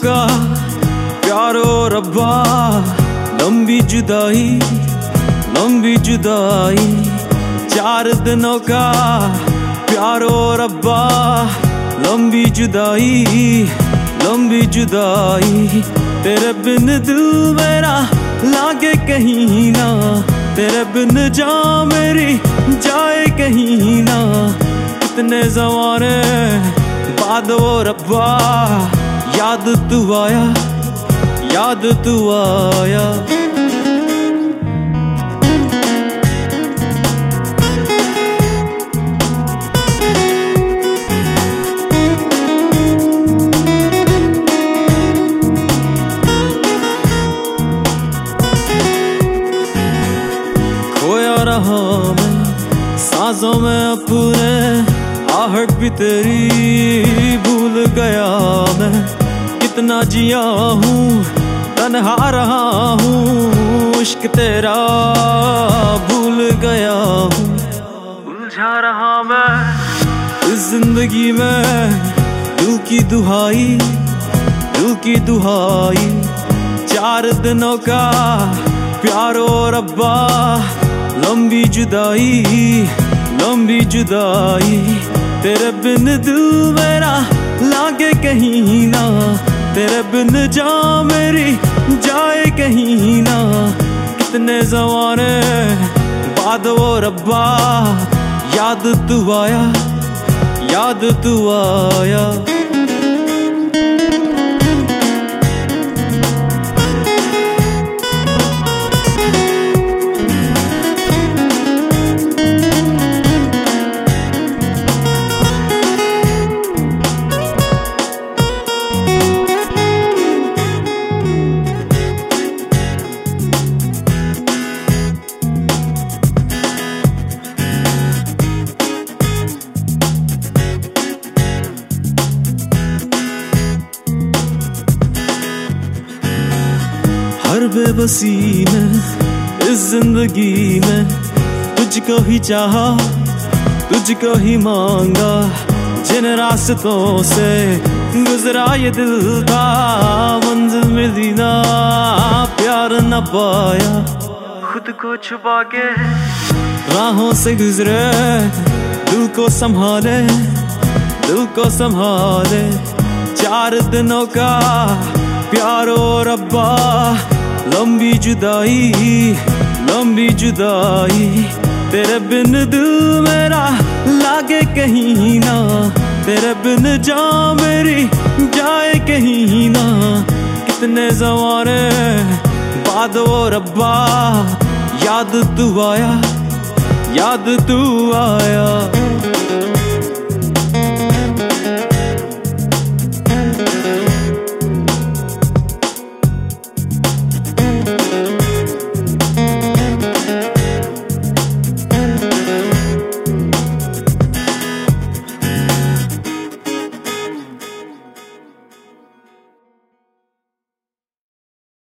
का प्यारो रब्बा, लंबी जुदाई लंबी जुदाई। 4 दिनों का प्यारो रब्बा, लंबी जुदाई लंबी जुदाई। तेरे बिन दिल मेरा लागे कहीं ना, तेरे बिन जान मेरी जाए कहीं ना। कितने ज़माने बाद वो रब्बा, याद तू आया याद तू आया। खोया रहा मैं सांसों में अपने, आहट भी तेरी भूल गया मैं। कितना जिया हूँ तन्हा रहा हूँ, इश्क तेरा भूल गया हूँ। उलझा रहा मैं इस जिंदगी में, दिल की दुहाई दिल की दुहाई। 4 दिनों का प्यारो रब्बा, लंबी जुदाई लंबी जुदाई। तेरे बिन दिल मेरा लागे कहीं ना, तेरे बिन जान मेरी जाए कहीं ना। कितने ज़माने बाद वो रब्बा, याद तू आया याद तू आया। हर बेबसी में इस जिंदगी में, तुझको ही चाहा तुझको ही मांगा। जिन रास्तों से गुजरा ये दिल था, मंजिल मिली ना प्यार न पाया। खुद को छुपा के राहों से गुजरे, दिल को संभाले दिल को संभाले। 4 दिनों का प्यारो रब्बा, लंबी जुदाई लंबी जुदाई। तेरे बिन दिल मेरा लागे कहीं ना, तेरे बिन जान मेरी जाए कहीं ना। कितने ज़माने बाद वो रब्बा, याद तू आया याद तू आया।